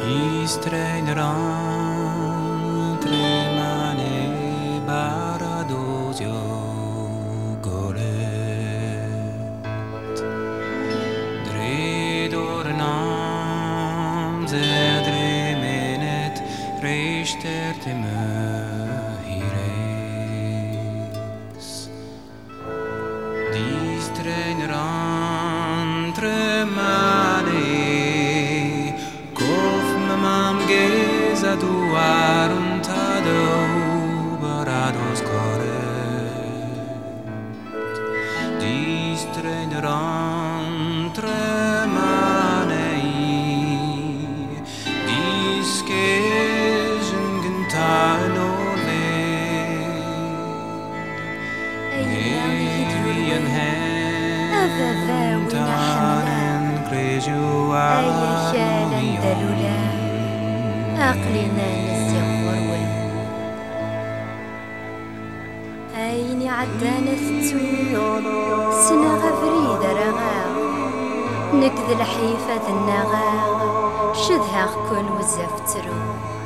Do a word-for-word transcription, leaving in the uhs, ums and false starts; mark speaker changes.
Speaker 1: Istregneran tremane baradozio golet Dredornam zedremenet rechterte hires Distregneran tremane Geza aruntado barados corret Distregneran tremanei Diskejen gentanole Eivien hentanen creju
Speaker 2: عقلنا نسيغ ورول أيني عدانا ثتو سنا غفريد رغاغ نكذ الحيفة ذا النغاغ شذها كون وزاف ترو